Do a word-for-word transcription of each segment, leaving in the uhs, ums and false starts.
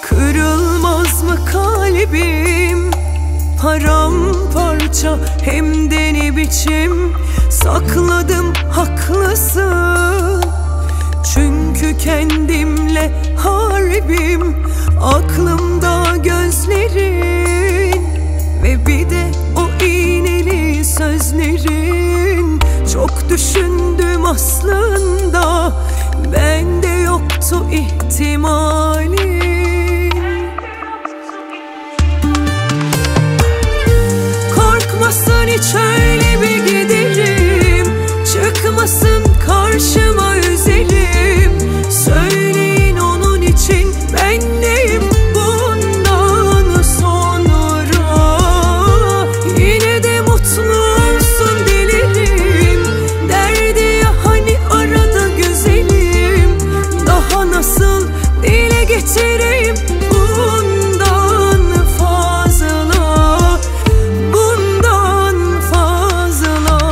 Kırılmaz mı kalbim? Paramparça hem de ne biçim. Sakladım, haklısın. Çünkü kendimle harbim. Aklımda gözlerin ve bir de o iğneli sözlerin. Çok düşündüm aslında, bende yoktu ihtimali. Korkmasın hiç öyle bir giderim, çıkmasın karşıma üzerim. Söyleyin onun için ben neyim bundan sonra. Yine de mutlu olsun dilerim. Derdi ya hani arada güzelim. Daha nasıl dile getireyim bundan fazla, bundan fazla.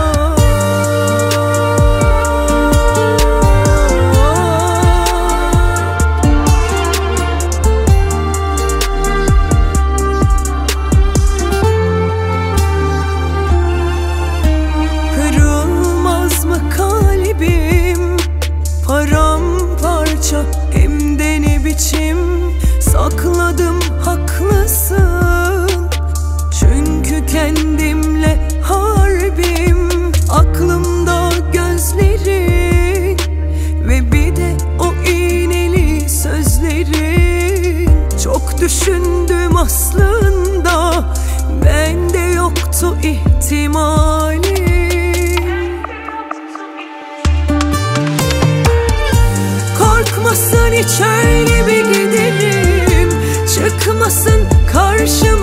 Kırılmaz mı kalbim? Paramparça hem de ne biçim. Sakladım, haklısın. Çünkü kendimle harbim. Aklımda gözlerin ve bir de o iğneli sözlerin. Çok düşündüm aslında, bende yoktu ihtimali. Korkmasın hiç öyle bir giderim, çıkmasın karşıma